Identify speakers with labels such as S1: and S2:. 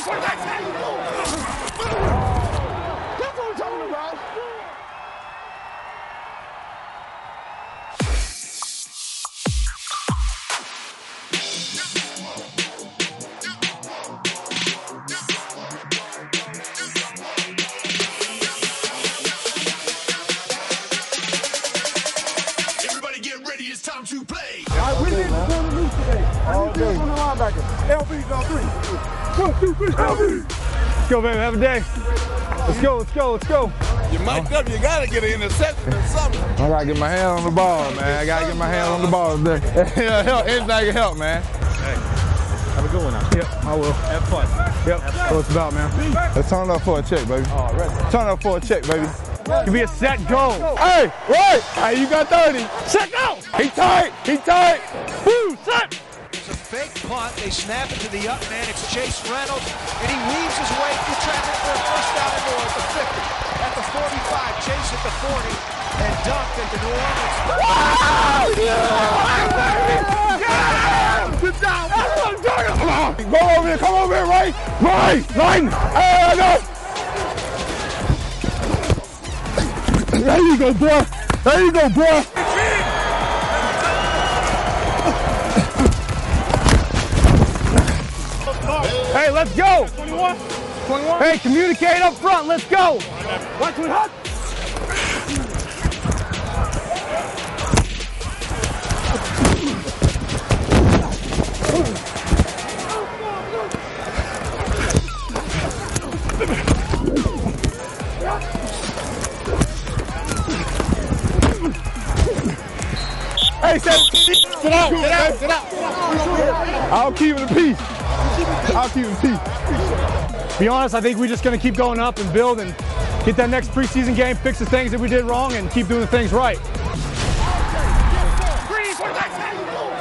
S1: I'm talking about.
S2: Everybody get ready, it's time to play.
S1: We need to turn the loose today.
S3: All day.
S1: On the linebacker. LB's on 3. 1, 2, 3, LB.
S4: Let's go, baby. Have a day. Let's go, let's go, let's go.
S3: You mic'd up, you gotta get an interception or something.
S5: I gotta get my hand on the ball, man. I gotta get my hand on the ball today. Yeah, help. Anything can help, man.
S4: Have a good one now. Yep, I will. Have fun. Yep, that's what it's about, man.
S5: Let's turn it up for a check, baby.
S4: Oh, ready.
S5: Turn it up for a check, baby.
S4: Give me a set, go.
S5: Hey, right. Hey, you got 30.
S4: Set, go.
S5: He tight. He tight.
S4: Woo, set.
S6: It's a fake punt. They snap it to the up man. It's Chase Reynolds, and he weaves his way through traffic for a first down and more at the 50, at the 45, Chase at the 40, and dunked at the New Orleans.
S4: Good job. That's what I'm talking about.
S5: Go over here. Come over here, right? Right. Line. Hey, go. There you go, boy. There you go, boy.
S4: Hey, let's go. 21. 21. Hey, communicate up front. Let's go. Watch me hot.
S5: Hey, sit out. Get out. Get out. I'll keep it in peace. I'll keep it in peace.
S4: Be honest, I think we're just going to keep going up and build and get that next preseason game, fix the things that we did wrong, and keep doing the things right.